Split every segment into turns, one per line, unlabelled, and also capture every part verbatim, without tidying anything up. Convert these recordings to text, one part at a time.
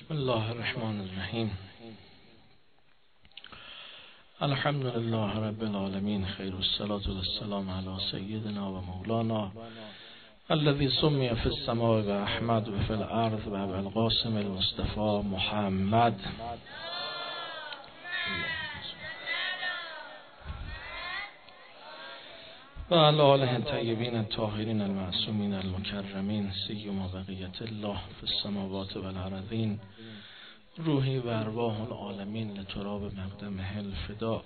بسم الله الرحمن الرحیم. الحمد لله رب العالمین، خیر الصلاة والسلام علی سیدنا و مولانا الذي سمي في السماء و احمد و فی الارض و ابوالقاسم المصطفى محمد و علی آله الطیبین الطاهرین المعصومین المکرمین سیما بقیت الله فی السماوات و الارضین روحی و ارواح العالمین لتراب مقدمه الفداء.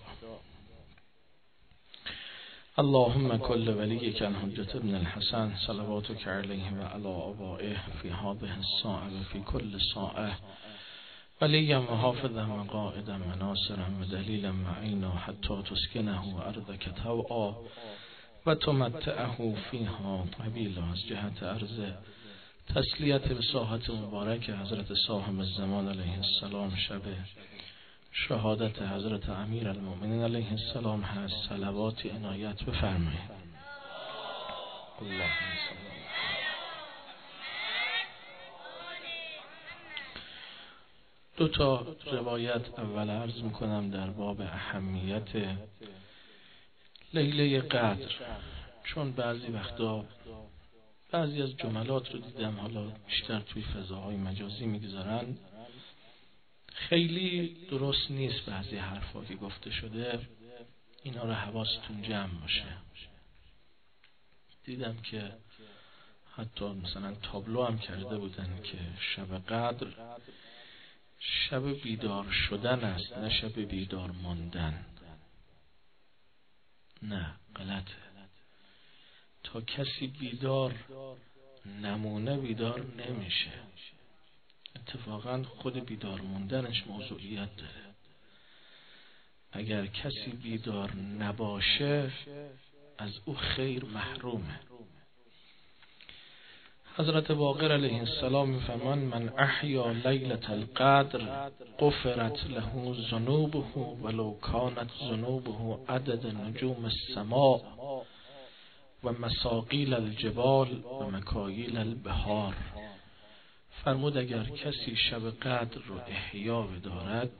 اللهم كل وليك الحجة ابن الحسن صلواتك عليه وعلى آبائه في هذه الساعة وفي كل ساعة وليا وحافظا وقائدا وناصرا ودليلا معينا حتى تسكنه أرضك طوعا وتمتعه فيها طويلا. از جهت عرض تسلیت به ساحت مبارک حضرت صاحب الزمان علیه السلام شب شهادت حضرت امیر المؤمنین علیه السلام هست. صلواتی عنایت بفرمایید. اللهم صل. دو تا روایت اول عرض میکنم در باب اهمیت لیله قدر، چون بعضی وقتا بعضی از جملات رو دیدم حالا بیشتر توی فضاهای مجازی میگذارن، خیلی درست نیست بعضی حرفا که گفته شده، اینا رو حواستون جمع باشه. دیدم که حتی مثلا تابلو هم کرده بودن که شب قدر شب بیدار شدن است، نه شب بیدار ماندن. نه، غلطه. تا کسی بیدار نمونه بیدار نمیشه. اتفاقا خود بیدار موندنش موضوعیت داره. اگر کسی بیدار نباشه از او خیر محرومه. حضرت باقر علیه السلام میفرمان من احیا لیلة القدر غفرت له ذنوبه ولو کانت ذنوبه عدد نجوم السماء و مساقیل الجبال و مکاییل البحار. فرمود اگر کسی شب قدر رو احیا بدارد،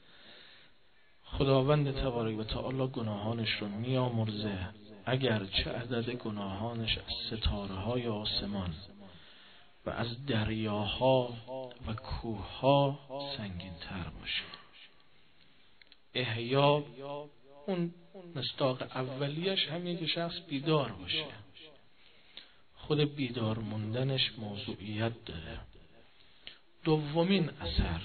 خداوند تبارک و تعالی گناهانش رو میامرزه اگر چه عدد گناهانش از ستاره های آسمان و از دریاها و کوهها سنگین تر باشه. احیا اون مصداق اولیش همین که شخص بیدار باشه. خود بیدار موندنش موضوعیت داره. دومین اثر،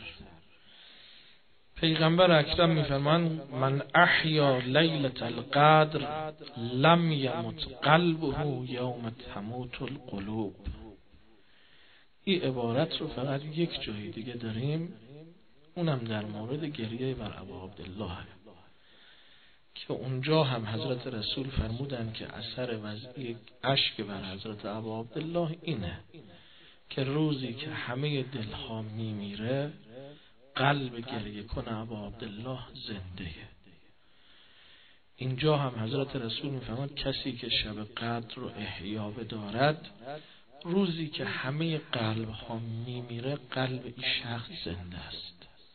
پیغمبر اکرم میفرمان من احیا لیلة القدر لم یمت قلبه یوم تموت القلوب. این عبارت رو فقط یک جای دیگه داریم، اونم در مورد گریه بر ابا عبدالله که اونجا هم حضرت رسول فرمودن که اثر وضعی اشک بر حضرت ابا عبدالله اینه که روزی که همه دلها میمیره قلب گریه کن ابا عبدالله زنده. اینجا هم حضرت رسول میفرماد کسی که شب قدر رو احیا بدارد، روزی که همه قلب ها میمیره قلب این شخص زنده است.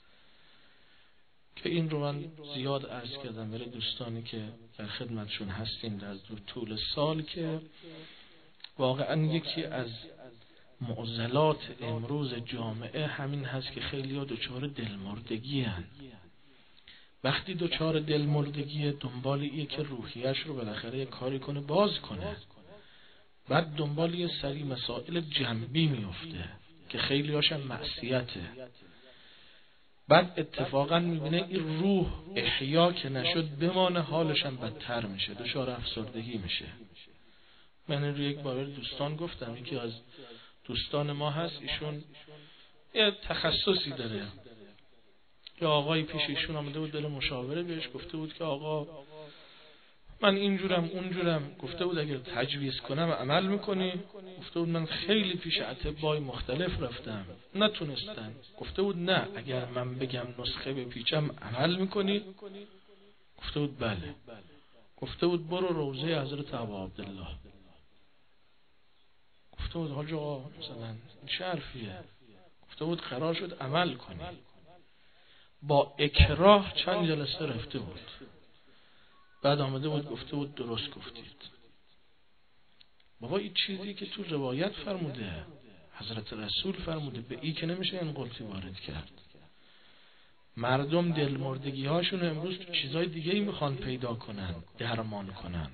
که این رو من زیاد عرض کردم برای دوستانی که در خدمتشون هستیم در طول سال که واقعا یکی از معضلات امروز جامعه همین هست که خیلی ها دچار دلمردگی هن. وقتی دچار دلمردگی دنبال ایه که روحیش رو بالاخره یه کاری کنه باز کنه، بعد دنبال یه سری مسائل جنبی میفته که خیلی هاشم معصیته. بعد اتفاقا میبینه این روح احیا که نشد بمانه، حالشم بدتر میشه، دچار افسردگی میشه. من رو یک بار دوستان گفتم، یکی از دوستان ما هست، ایشون یه تخصصی داره، یه آقایی پیش ایشون آمده بود دل مشاوره، بهش گفته بود که آقا من اینجورم اونجورم، گفته بود اگر تجویز کنم عمل میکنی؟ گفته بود من خیلی پیش اطبای مختلف رفتم نتونستن. گفته بود نه اگر من بگم نسخه بپیچم عمل میکنی؟ گفته بود بله. گفته بود برو روضه حضرت ابا عبدالله. گفته بود حاج آقا مثلا چه حرفیه؟ گفته بود قرار شد عمل کنی. با اکراه چند جلسه رفته بود. بعد آمده بود گفته بود درست گفتید. بابا این چیزی که تو روایت فرموده، حضرت رسول فرموده، به ای که نمیشه انقلتی وارد کرد. مردم دلمردگی هاشون امروز تو چیزای دیگه ای میخوان پیدا کنن، درمان کنن.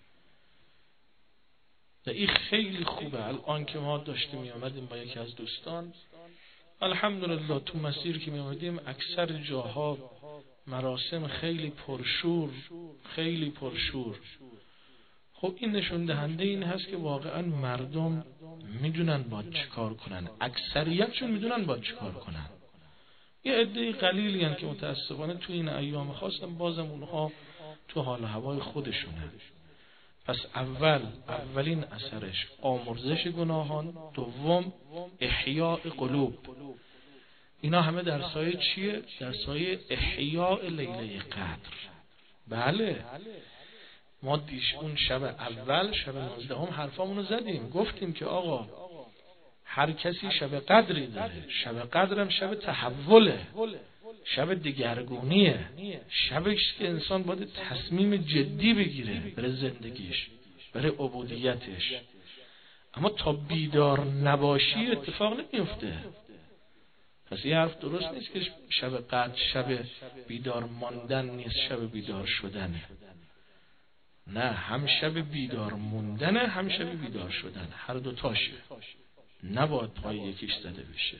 و این خیلی خوبه. الان که ما داشتیم میامدیم با یکی از دوستان، الحمدلله تو مسیر که میامدیم اکثر جاها مراسم خیلی پرشور، خیلی پرشور. خب این نشون دهنده این هست که واقعا مردم میدونن باید چه کار کنن، اکثریتشون میدونن باید چه کار کنن. یه عده قلیلی هستن که متاسفانه تو این ایام خاصم بازم اونها تو حال هوای خودشونه. پس اول اولین اثرش آمرزش گناهان، دوم احیاء قلوب. اینا همه در سایه چیه؟ در سایه احیاء لیله قدر. بله ما دیش اون شب اول، شب نوزدهم حرفامونو زدیم، گفتیم که آقا هر کسی شب قدری داره. شب قدرم شب تحوله، شب دگرگونیه، شبش که انسان باید تصمیم جدی بگیره برای زندگیش، برای عبودیتش. اما تا بیدار نباشی اتفاق نمیفته. پس یه حرف درست نیست که شب قدر شب بیدار ماندن نیست، شب بیدار شدنه. نه، هم شب بیدار موندنه، هم شب بیدار شدن، هر دو تاشه، نباید پای یکیش زده بشه.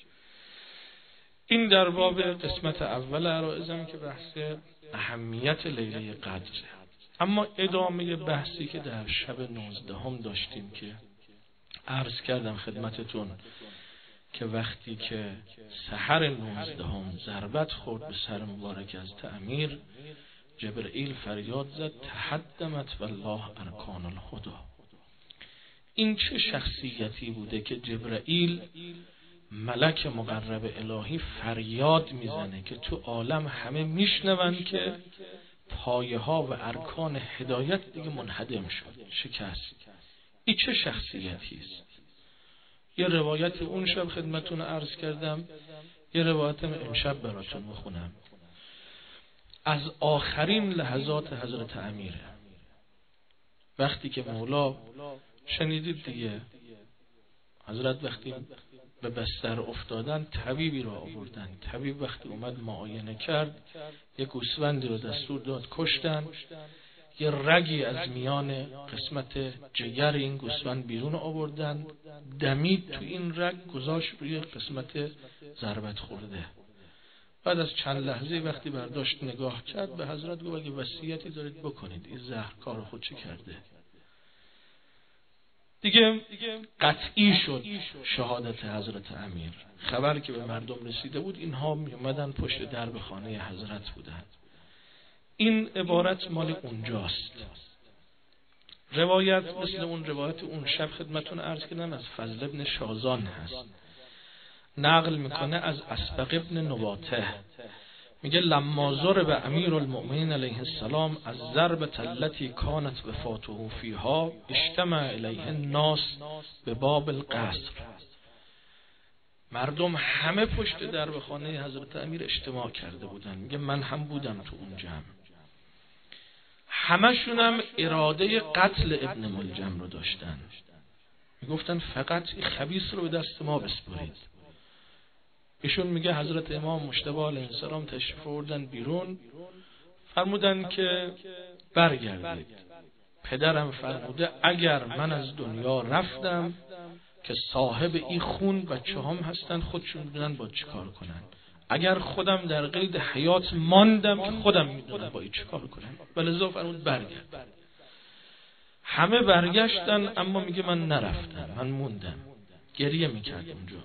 این در باب قسمت اول عرائزم که بحث اهمیت لیله قدره. اما ادامه بحثی که در شب نوزدهم داشتیم که عرض کردم خدمتتون که وقتی که سحر نوزدهم ضربت خورد به سر مبارک از تعمیر، جبرئیل فریاد زد تحدمت والله ارکان الهدی. این چه شخصیتی بوده که جبرئیل ملک مقرب الهی فریاد میزنه که تو عالم همه میشنون که پایه ها و ارکان هدایت دیگه منهدم شد، شکست. این چه شخصیتی است؟ یه روایت اون شب خدمتون عرض کردم، یه روایت امشب براتون میخونم از آخرین لحظات حضرت امیره. وقتی که مولا شنیدید دیگه، حضرت وقتی به بستر افتادن طبیبی را آوردن. طبیب وقتی اومد معاینه کرد، یک گوسفندی رو دستور داد کشتن، یه رگی از میان قسمت جگر این گوسفند بیرون آوردن، دمید تو این رگ گذاشت روی قسمت ضربت خورده. بعد از چند لحظه وقتی برداشت نگاه کرد به حضرت گفت اگه وصیتی دارید بکنید، این زهر کار خود چه کرده. دیگه قطعی شد شهادت حضرت امیر. خبر که به مردم رسیده بود، اینها می اومدن پشت درب خانه حضرت بودن. این عبارت مال اونجاست. روایت مثل اون روایت اون شب خدمتون عرض کردم از فضل ابن شازان هست، نقل میکنه از اسبق ابن نباته، میگه لما ضرب امیر المؤمنین علیه السلام از ضربة التي کانت وفاته فیها اجتمع الیه الناس به باب القصر. مردم همه پشت درب خانه حضرت امیر اجتماع کرده بودن. میگه من هم بودم تو اون جمع. همشون هم اراده قتل ابن ملجم رو داشتن. میگفتن فقط این خبیث رو به دست ما بسپارید. ایشون میگه حضرت امام مجتبی علیه السلام تشریف آوردن بیرون، فرمودن که برگردید. پدرم فرموده اگر من از دنیا رفتم که صاحب این خون بچه هم هستن، خودشون میدونن با چی کار کنن. اگر خودم در قید حیات ماندم که خودم میدونم با این چی کار کنن. ولذا فرمود برگرد. همه برگشتن، اما میگه من نرفتم، من موندم، گریه میکرد اونجا.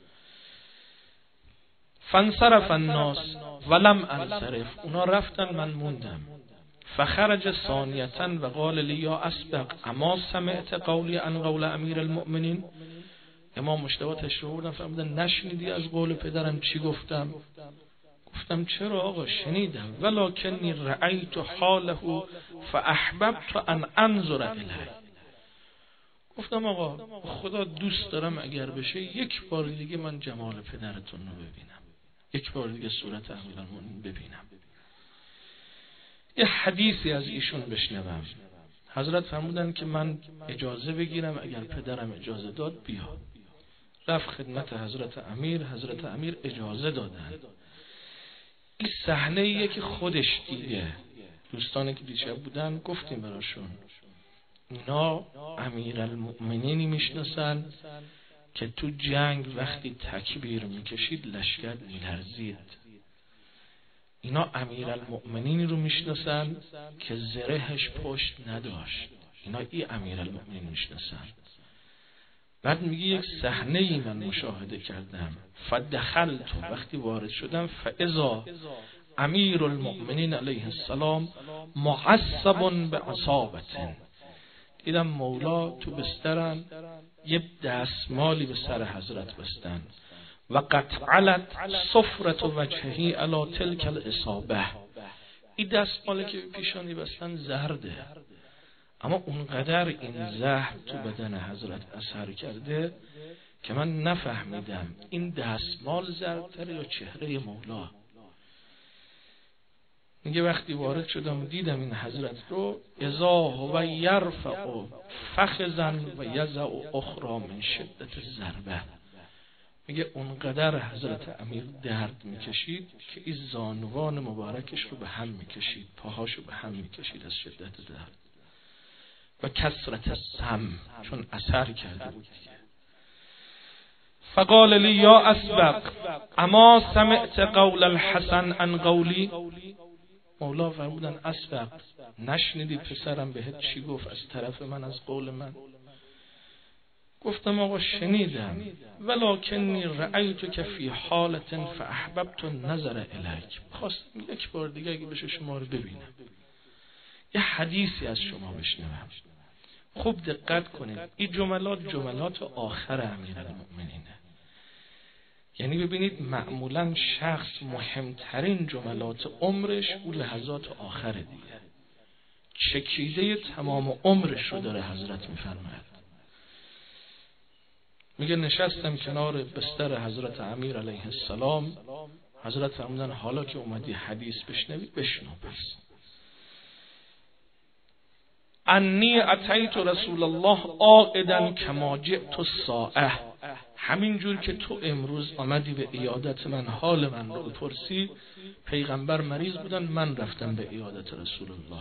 فانصرف الناس ولم انصرف، اونا رفتن من موندم. فخرج ثانیةً و قال لی یا اسبق اما سمعت قولی عن قول امیر المؤمنین. امام مجتبی تشریف آوردن، فرمودن نشنیدی از قول پدرم چی گفتم؟ گفتم چرا آقا شنیدم، ولکنی رأیت حاله فاحببت ان انظر الیه. گفتم آقا خدا دوست دارم اگر بشه یک بار دیگه من جمال پدرتون رو ببینم، یک بار دیگه صورت امیرالمومنین ببینم، یه حدیثی از ایشون بشنوم. حضرت فرمودن که من اجازه بگیرم، اگر پدرم اجازه داد بیا. رفت خدمت حضرت امیر، حضرت امیر اجازه دادن. این صحنه ایه که خودش دیده. دوستانی که دیشب بودن گفتیم براشون اینا امیرالمؤمنینی میشناسن که تو جنگ وقتی تکبیر میکشید لشکر میلرزید. اینا امیرالمؤمنینی رو میشناسن که زرهش پشت نداشت. اینا ای امیرالمؤمنین میشناسن. بعد میگه یک صحنه ای من مشاهده کردم، فدخلت، وقتی وارد شدم، فاذا امیرالمؤمنین علیه السلام معصب بعصابة، دیدم مولا تو بسترن یه دستمالی به سر حضرت بستن و قد علت صفرة وجهه علی تلک الاصابه، این دستمالی که پیشانی بستن زرده، اما اونقدر این زهر تو بدن حضرت اثر کرده که من نفهمیدم این دستمال زردتر یا چهره مولا. میگه وقتی وارد شدم و دیدم این حضرت رو، اذا هو یرفع فخذا و یضع اخرى من شدت الضربه، میگه اونقدر حضرت امیر درد میکشید که این زانوان مبارکش رو به هم میکشید، پاهاشو به هم میکشید از شدت درد و کثرت السم، چون اثر کرده بود دیگه. فقال لی یا اسبق اما سمعت قول الحسن عن قولی، مولا فرمودن اسبق نشنیدی پسرم بهت چی گفت از طرف من، از قول من؟ گفتم آقا شنیدم، ولکنی رأیت که فی حالت فاحببت النظر الیک، خواستم یک بار دیگه اگه بشه شما رو ببینم، یه حدیثی از شما بشنوم. خوب دقت کنید، این جملات جملات آخر امیرالمؤمنینه. یعنی ببینید معمولا شخص مهمترین جملات عمرش او لحظات آخره دیگه، چکیده تمام عمرش رو داره حضرت میفرماید. میگه نشستم کنار بستر حضرت امیر علیه السلام، حضرت فرمودن حالا که اومدی حدیث بشنوی بشنو. پس انی اتیت رسول الله عاقدا کما جئت الساعه، همین جور که تو امروز آمدی به عیادت من حال من رو بپرسی، پیغمبر مریض بودن من رفتم به عیادت رسول الله.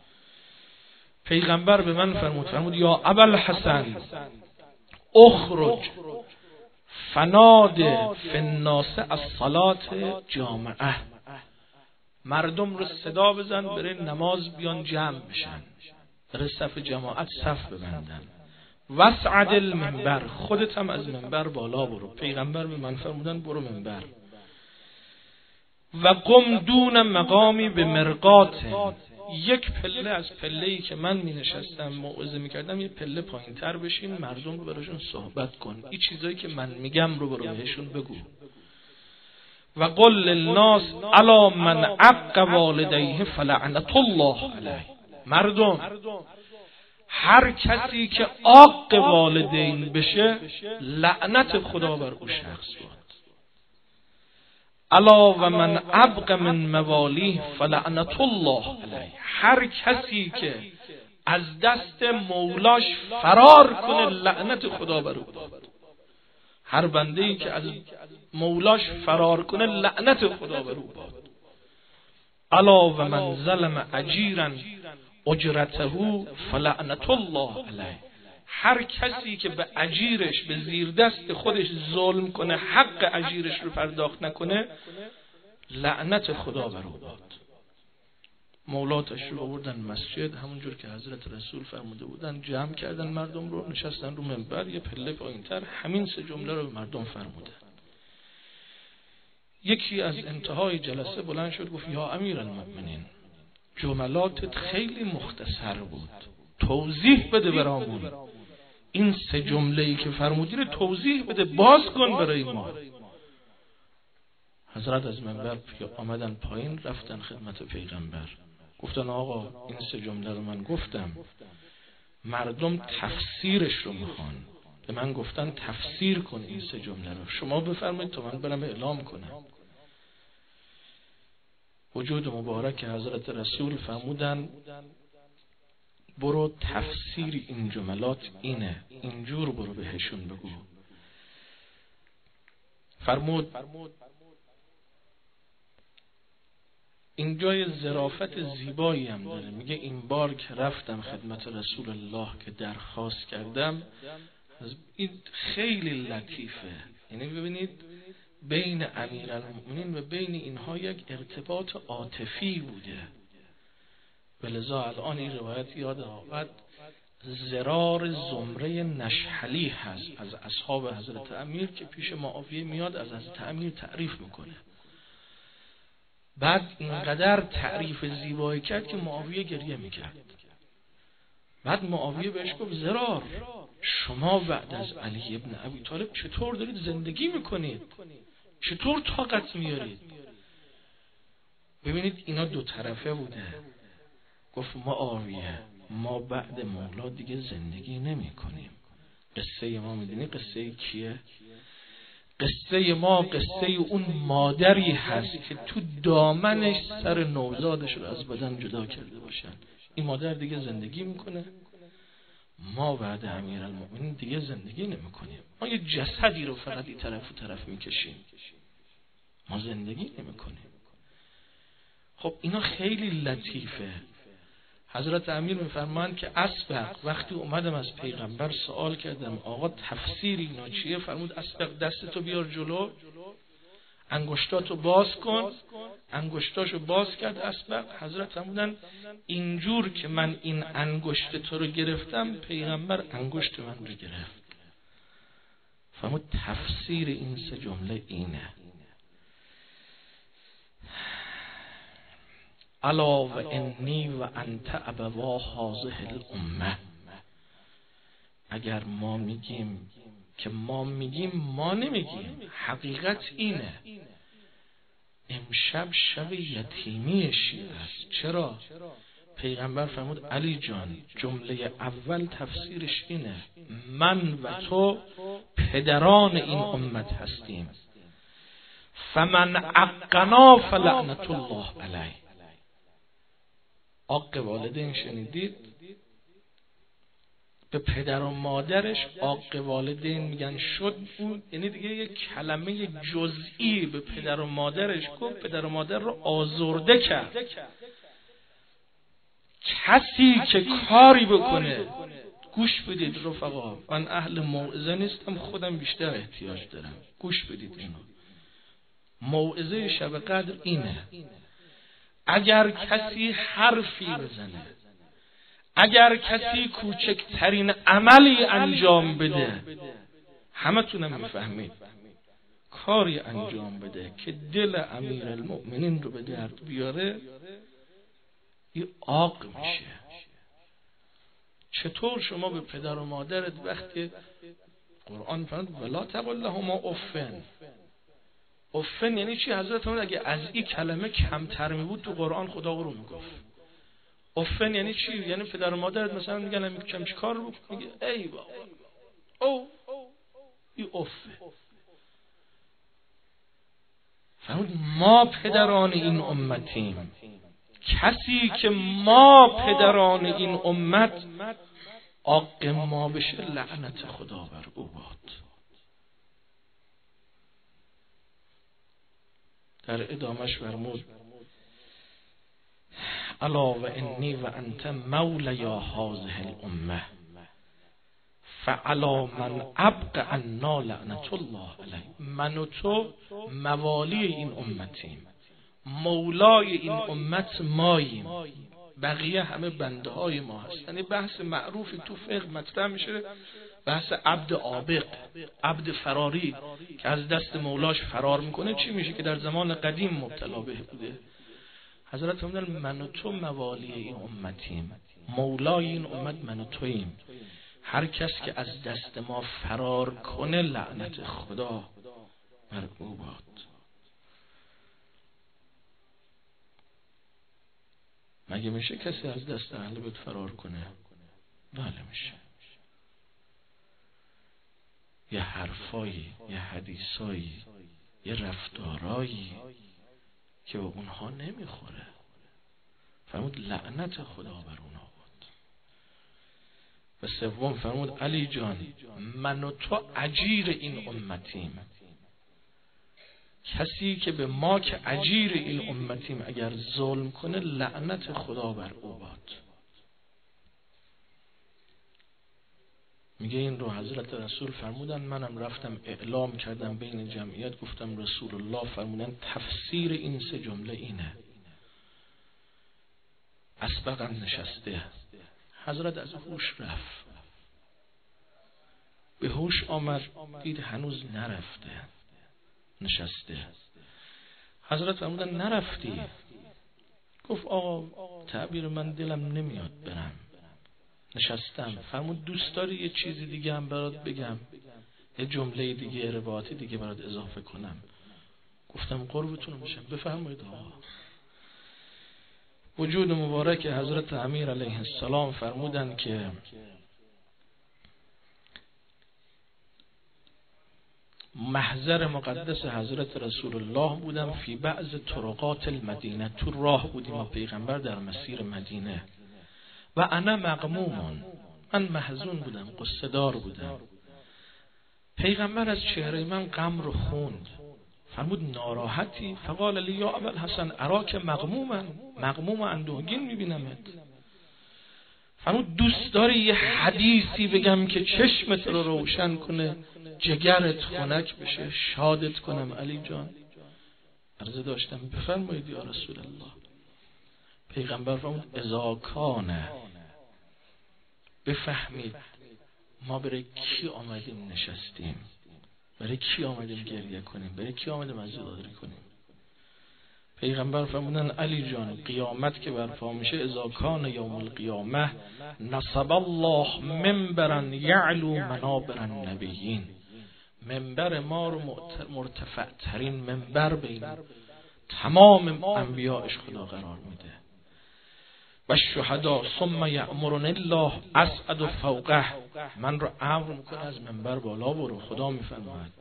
پیغمبر به من فرمود فرمود یا ابوالحسن اخرج فنادی فی الناس الصلاة جامعه، مردم رو صدا بزن برای نماز بیان جمع بشن، برای صف جماعت صف ببندن. واسعد المنبر، خودت هم از منبر بالا برو. پیغمبر به من فرمودن برو منبر. و قم دون مقامی به مرقات، یک پله از پله‌ای که من می نشستم موعظه می کردم یه پله پایین تر بشین، مردم رو براشون صحبت کن، این چیزایی که من میگم رو برو بهشون بگو. و قل للناس الا من عق والدیه فلعنت الله علیه، مردم هر کسی که عاق والدین بشه لعنت خدا بر او شخص بود. الا و من ابق من موالیه فلعنت الله علیه، هر کسی که از دست مولاش فرار کنه لعنت خدا بر او بود. هر بنده‌ای که از مولاش فرار کنه لعنت خدا بر او بود. الا و من ظلم اجیرا اجرته فلعنت الله علیه، هر کسی که به اجیرش به زیر دست خودش ظلم کنه حق اجیرش رو پرداخت نکنه لعنت خدا بر او باد. مولا تشریف آوردن مسجد، همونجور که حضرت رسول فرموده بودن جمع کردن مردم رو، نشستن رو منبر یه پله پایینتر، همین سه جمله رو به مردم فرمودن. یکی از انتهای جلسه بلند شد گفت یا امیرالمؤمنین جملاتت خیلی مختصر بود، توضیح بده برامون، این سه جمله‌ای که فرمودی رو توضیح بده، باز کن برای ما. حضرت از منبر آمدن پایین، رفتن خدمت پیغمبر، گفتن آقا این سه جمله رو من گفتم، مردم تفسیرش رو میخوان. به من گفتن تفسیر کن این سه جمله رو، شما بفرمایید تا من برم اعلام کنم. وجود مبارک حضرت رسول فرمودن برو تفسیر این جملات اینه، اینجور برو بهشون بگو. فرمود این جای ظرافت زیبایی هم داره، میگه این بار که رفتم خدمت رسول الله که درخواست کردم، این خیلی لطیفه. یعنی ببینید بین امیرالمؤمنین و بین اینها یک ارتباط عاطفی بوده. ولذا الان این روایت یاد آمد، زرار زمره نشحلی هست از اصحاب حضرت امیر که پیش معاویه میاد از حضرت امیر تعریف میکنه. بعد اینقدر تعریف زیبایی کرد که معاویه گریه میکرد. بعد معاویه بهش گفت زرار، شما بعد از علی ابن ابی طالب چطور دارید زندگی میکنید؟ چطور طاقت میارید؟ ببینید اینا دو طرفه بوده. گفت معاویه ما بعد مولا دیگه زندگی نمی کنیم. قصه ما میدونی قصه کیه؟ قصه ما قصه اون مادری هست که تو دامنش سر نوزادش رو از بدن جدا کرده باشن. این مادر دیگه زندگی میکنه، ما بعد امیرالمؤمنین دیگه زندگی نمی کنیم. ما یه جسدی رو فقط این طرف و طرف میکشیم، ما زندگی نمی کنیم. خب اینا خیلی لطیفه. حضرت امیر میفرمایند که اسبق وقتی اومدم از پیغمبر سوال کردم آقا تفسیر اینا چیه، فرمود اسبق دستتو بیار جلو، انگشتاتو باز کن. انگشتاشو باز کرد اسبق. حضرت فرمودن اینجور که من این انگشت تو رو گرفتم پیغمبر انگشت من رو گرفت. فرمود تفسیر این سه جمله اینه. الا و انی و انت ابوا هذه الامه. اگر ما میگیم که ما میگیم ما نمیگیم، حقیقت اینه. امشب شب یتیمی شیعه است. چرا؟ پیغمبر فرمود علی جان جمله اول تفسیرش اینه، من و تو پدران این امت هستیم، فمن عقنا فلعنت الله علیه. عاق والدین شنیدید؟ به پدر و مادرش عاق والدین میگن شد بود، یعنی دیگه یک کلمه جزئی به پدر و مادرش گفت، پدر و مادر رو آزرده کرد. کسی که کاری بکنه، گوش بدید رفقا، من اهل موعظه نیستم، خودم بیشتر احتیاج دارم، گوش بدید اینو. موعظه شب قدر اینه، اگر کسی حرفی بزنه، اگر کسی کوچکترین عملی انجام بده، همه تونم میفهمید، کاری انجام بده که دل امیرالمؤمنین رو به درد بیاره، این عاق میشه. چطور شما به پدر و مادرت وقتی قرآن فرمود ولا تقل لهما افن. افن یعنی چی؟ حضرت فرمود اگه از این کلمه کمتر می بود تو قرآن خدا رو میگفت. افن یعنی چی؟ یعنی پدر و مادرت مثلا میگن هم کم چی کار رو میگه ای بابا او این افه. فرمود ما پدران این امتیم، کسی که ما پدران این امت عاق ما بشه لعنت خدا بر او باد. در ادامش فرمود الا و انی و انت مولی هذه الامه فعلا من ابق عنا لعنت الله علیه. من و تو موالی این امتیم، مولای این امت ماییم، بقیه همه بنده های ما هستن. یعنی بحث معروفی تو فقه مطرح میشه، بحث عبد عابق، عبد فراری که از دست مولاش فرار میکنه. چی میشه که در زمان قدیم مبتلا به بوده. حضرت فرمودن من و تو موالی این امتیم، مولای این امت من و توییم، هر کس که از دست ما فرار کنه لعنت خدا بر او باد. مگه میشه کسی از دست اهل بیت فرار کنه؟ بله میشه. یه حرفایی، یه حدیثایی، یه رفتارایی که به اونها نمیخوره. فرمود لعنت خدا بر اونها بود. و سوم فرمود علی جان من و تو اجیر این امتیم. کسی که به ما که اجیر این امتیم اگر ظلم کنه لعنت خدا بر او باد. میگه این رو حضرت رسول فرمودن، منم رفتم اعلام کردم بین جمعیت، گفتم رسول الله فرمودن تفسیر این سه جمله اینه. اسبقا نشسته، حضرت از هوش رفت، به هوش آمد دید هنوز نرفته، نشسته. حضرت فرمودن نرفتی؟ گفت آقا تعبیر من دلم نمیاد برم، نشستم. فرمود دوست داری یه چیزی دیگه هم برات بگم، یه جمله دیگه روایتی دیگه برات اضافه کنم؟ گفتم قربتون میشم بفرمایید آقا. وجود مبارک حضرت امیر علیه السلام فرمودن که محضر مقدس حضرت رسول الله بودم فی بعض طرقات المدینه، تو راه بودیم و پیغمبر در مسیر مدینه. و انا مغمومون، من محزون بودم، قصه دار بودم. پیغمبر از چهره من غم رو خوند، فرمود ناراحتی؟ فقال لی یا ابوالحسن اراک مغموما، مغموم و اندوهگین میبینمت. فرمود دوست داری یه حدیثی بگم که چشمت رو روشن کنه، جگرت خنک بشه، شادت کنم علی جان؟ عرضه داشتم بفرمایید یا رسول الله. پیغمبر فرمود اذا کان، بفهمید ما برای کی آمدیم نشستیم، برای کی آمدیم گریه کنیم، برای کی آمدیم عزاداری کنیم. پیغمبر فرمودن علی جان قیامت که برپا میشه اذا کان یوم القیامه نصب الله منبرا یعلو منابر النبیین، منبر ما رو مرتفع ترین منبر بین تمام انبیاءش خدا قرار میده. و شهدا ثم یأمرن الله اسعد فوقه، من رو امر میکنه از منبر بالا برو. خدا میفرماید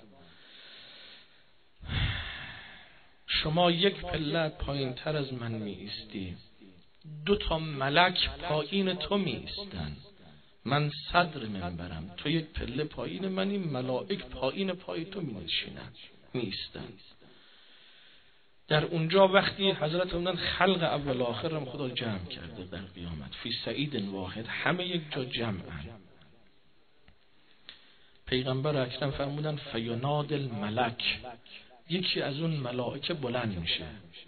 شما یک پله پایین تر از من می ایستی، دو تا ملک پایین تو می ایستن، من صدر منبرم، تو یک پله پایین منی، ملائک پایین پای تو می نشینن، می ایستن. در اونجا وقتی حضرت فرمودن خلق اول آخر هم خدا جمع کرده در قیامت فی صعید واحد، همه یک جا جمعن. پیغمبر اکرم فرمودن فیناد الملک، یکی از اون ملائکه بلند میشه،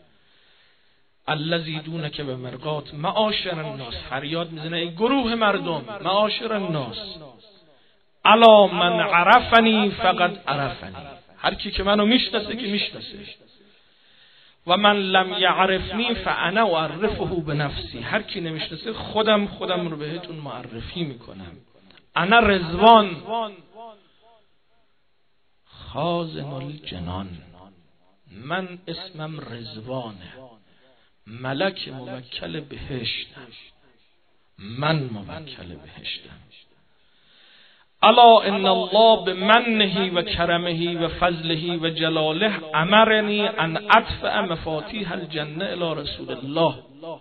الذی دونک به مرقات معاشر الناس، فریاد میزنه ای گروه مردم، معاشر الناس الا من عرفنی فقد عرفنی، هر کی که منو میشناسه که میشناسه، و من لم یعرفنی فانا اعرفه بنفسی، هر کی نمیشناسه خودم خودم رو بهتون معرفی میکنم. انا رضوان خازن الجنان، من اسمم رضوانه، ملک موکل بهشتم، من موکل بهشتم. الا ان الله بمنه و کرمه و فضله و جلاله امرنی ان ادفع مفاتیح الجنه الی رسول الله،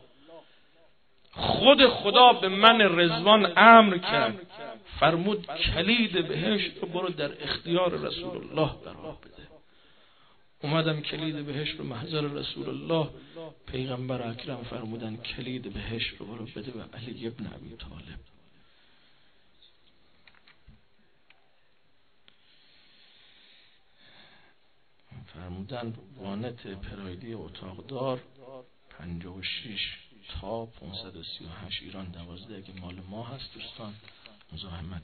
خود خدا به من رضوان امر کرد، فرمود کلید بهشت رو برو در اختیار رسول الله قرار بده. اومدم کلید بهشت رو محضر رسول الله، پیغمبر اکرم فرمودن کلید بهشت رو برو بده و علی ابن ابی طالب. فرمودن وانت پرایدی اتاقدار پنجاه و شش تا پانصد و سی و هشت ایران دوازده، اگه مال ما هست دوستان مزاحمت.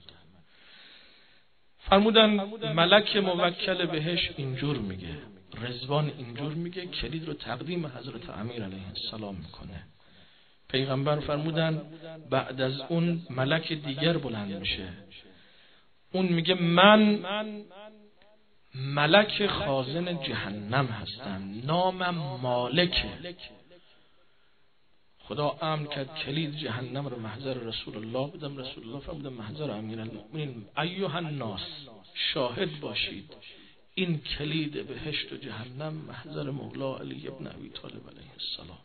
فرمودن ملک موکل بهش اینجور میگه، رضوان اینجور میگه، کلید رو تقدیم حضرت امیر علیه السلام میکنه. پیغمبر فرمودن بعد از اون ملک دیگر بلند میشه، اون میگه من ملک خازن جهنم هستم، نامم مالکه. خدا امر کرد کلید جهنم رو محضر رسول الله بدم. رسول الله فرمودن محضر امیرالمؤمنین ایها الناس، شاهد باشید این کلید بهشت و جهنم محضر مولا علی ابن ابی طالب علیه السلام.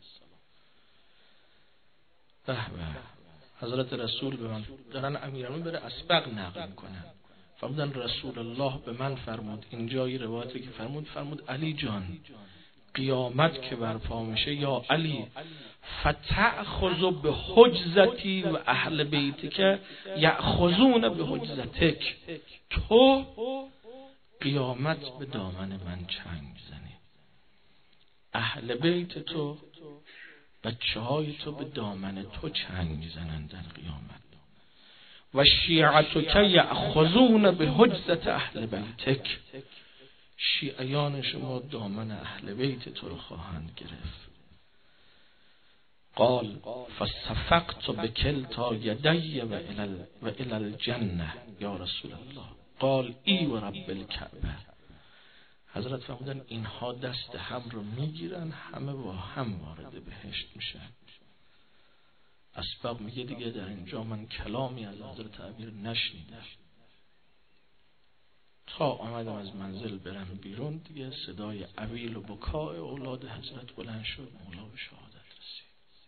به به، حضرت رسول به من دارن امیرالمؤمنین بره اسبق نقل میکنن، فرمودن رسول الله به من فرمود، اینجای روایتی که فرمود فرمود علی جان قیامت که برپا میشه یا علی فتأخذ به حجزتی و اهل بیتک یأخذون به حجزتک، تو قیامت به دامن من چنگ زنی، اهل بیت تو بچه های تو به دامن تو چنگ زنن در قیامت، و شیعتک یأخذون به حجزت اهل بیتک، شیعیان شما دامن اهل بیت تو رو خواهند گرفت. قال فصفقت بکلتا یدی و الی الجنه یا رسول الله. قال ای و رب الکعبه. حضرت فرمودن اینها دست هم رو میگیرن، همه با هم وارد بهشت میشن. اسبق میگه دیگه در اینجا من کلامی از حضرت امیر نشنیدم، تا آمدم از منزل برم بیرون دیگه صدای عویل و بکای اولاد حضرت بلند شد، مولا به شهادت رسید.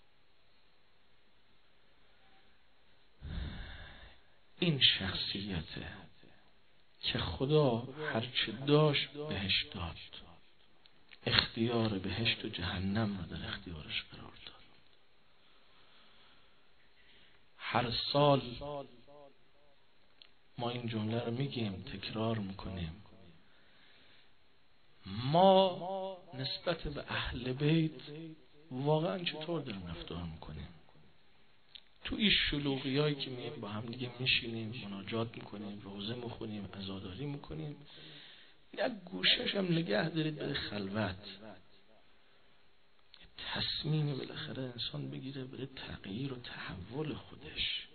این شخصیته که خدا هرچه داشت بهش داد، اختیار بهشت و جهنم رو در اختیارش قرار داد. هر سال ما این جمله رو میگیم، تکرار میکنیم، ما نسبت به اهل بیت واقعا چطور داریم رفتار میکنیم؟ تو این شلوغی هایی که میگیم با هم دیگه میشینیم، مناجات میکنیم، روزه میخونیم، عزاداری میکنیم، یک گوشش هم نگه دارید بره خلوت، تصمیمی بالاخره انسان بگیره بره تغییر و تحول خودش.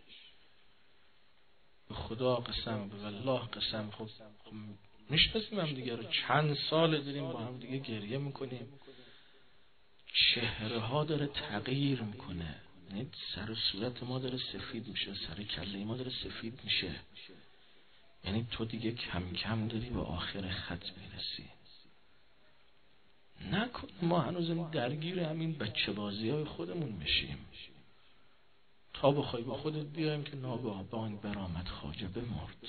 به خدا قسم، به والله قسم، خب میشناسیم هم دیگه رو، چند سال داریم با هم دیگه گریه میکنیم، چهره ها داره تغییر میکنه، یعنی سر و صورت ما داره سفید میشه، سر کله ما داره سفید میشه، یعنی تو دیگه کم کم داری به آخر خط میرسی. نکن ما هنوز درگیر همین بچه بازی های خودمون میشیم، تا بخوای با خودت بیایم که ناگاه بانگ برآمد خواجه بمرد.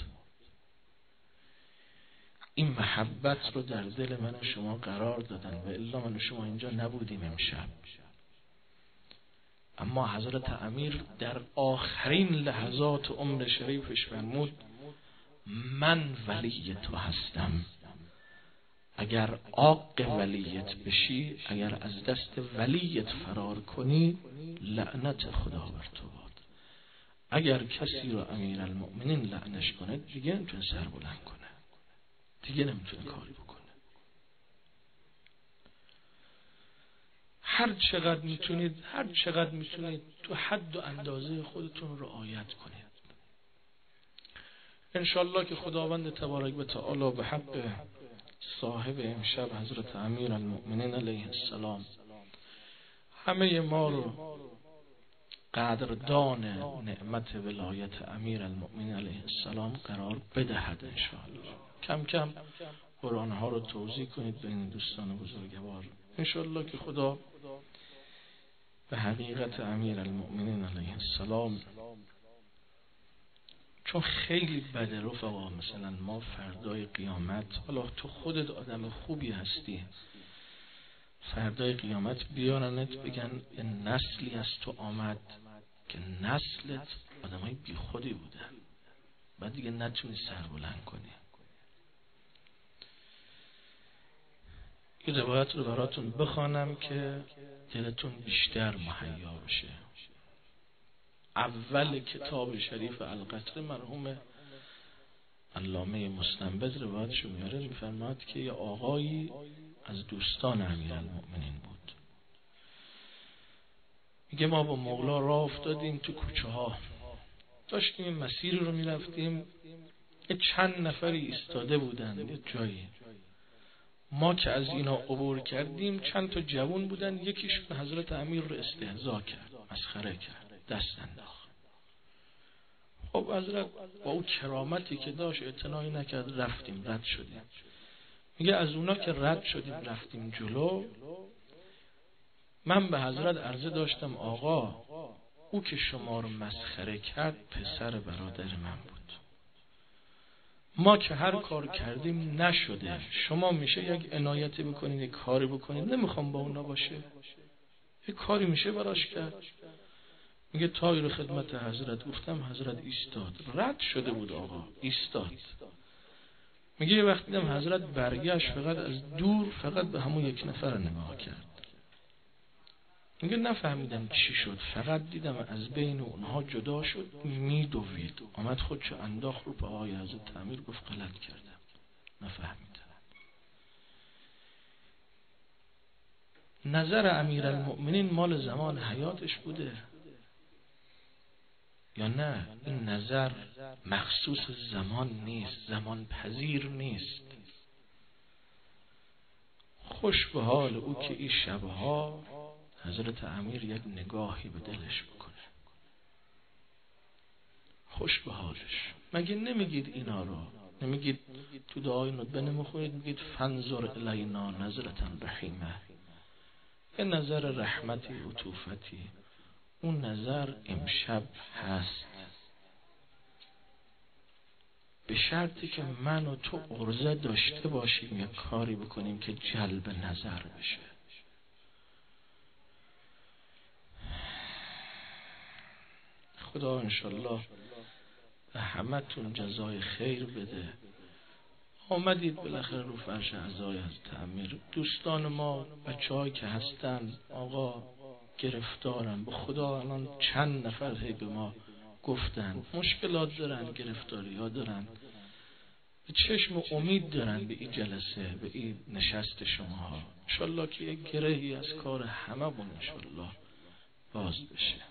این محبت رو در دل من و شما قرار دادن و الا من و شما اینجا نبودیم امشب. اما حضرت امیر در آخرین لحظات عمر شریفش فرمود من ولی تو هستم، اگر عاق ولیت بشی، اگر از دست ولیت فرار کنی، لعنت خدا بر تو باد. اگر کسی رو امیرالمؤمنین لعنش کنه دیگه نمیتونه سر بلند کنه، دیگه نمیتونه کاری بکنه. هر چقدر میتونید هر چقدر میتونید تو حد و اندازه خودتون رعایت کنید. انشالله که خداوند تبارک و تعالی به حق صاحب امشب حضرت امیرالمؤمنین علیه السلام همه ما رو قدردان نعمت ولایت امیرالمؤمنین علیه السلام قرار بدهد. انشالله کم کم قرآن ها رو توضیح کنید بین دوستان بزرگوار. انشالله که خدا به حقیقت امیرالمؤمنین علیه السلام، چون خیلی بده رفقا، مثلا ما فردای قیامت، حالا تو خودت آدم خوبی هستی، فردای قیامت بیارنت بگن یه نسلی از تو آمد که نسلت آدمای بی خودی بودن، بعد دیگه نتونی سر بلند کنی. این روایت رو براتون بخوانم که دلتون بیشتر مهیا بشه. اول کتاب شریف القطر مرحوم علامه مستنبط روایتشو میاره، میفرماد که یه آقایی از دوستان امیرالمؤمنین بود، میگه ما با مولا راه افتادیم تو کوچه ها، داشتیم این مسیر رو میرفتیم، یه چند نفری ایستاده بودن یه جایی، ما که از اینا عبور کردیم چند تا جوان بودن، یکیشون حضرت امیر رو استهزا کرد، مسخره کرد، دست انداخت. خب حضرت با اون کرامتی که داشت اعتنایی نکرد، رفتیم، رد شدیم. میگه از اونا که رد شدیم رفتیم جلو، من به حضرت عرضه داشتم آقا او که شما رو مسخره کرد پسر برادر من بود، ما که هر کار کردیم نشده، شما میشه یک عنایتی بکنید، یک کاری بکنید، نمیخوام با اونا باشه، یک کاری میشه براش کرد. میگه تایی رو خدمت حضرت گفتم، حضرت ایستاد، رد شده بود آقا، ایستاد. میگه یه وقت دیدم حضرت برگشت، فقط از دور فقط به همون یک نفر نگاه کرد. میگه نفهمیدم چی شد، فقط دیدم از بین اونها جدا شد، میدوید، آمد خودشو انداخت رو پاهای حضرت تعمیر، گفت غلط کردم، نفهمیدم. نظر امیرالمؤمنین مال زمان حیاتش بوده یا نه؟ این نظر مخصوص زمان نیست، زمان پذیر نیست. خوش به حال او که این شبها حضرت امیر یک نگاهی به دلش بکنه، خوش به حالش. مگه نمیگید اینا رو؟ نمیگید تو دعای ندبه نمیخونید میگید فنظر الینا نظرة رحیمه، یه نظر رحمتی عطوفتی. اون نظر امشب هست، به شرطی که من و تو عرضه داشته باشیم یک کاری بکنیم که جلب نظر بشه. خدا انشالله به همه تون جزای خیر بده. آمدید بالاخره رو فرش عزای از تعمیر. دوستان ما بچه هایی که هستن آقا گرفتارن، به خدا الان چند نفر هی به ما گفتن مشکلات دارن، گرفتاری ها دارن، به چشم امید دارن به این جلسه، به این نشست شما ها. انشالله که یک گرهی از کار همه بون انشالله باز بشه.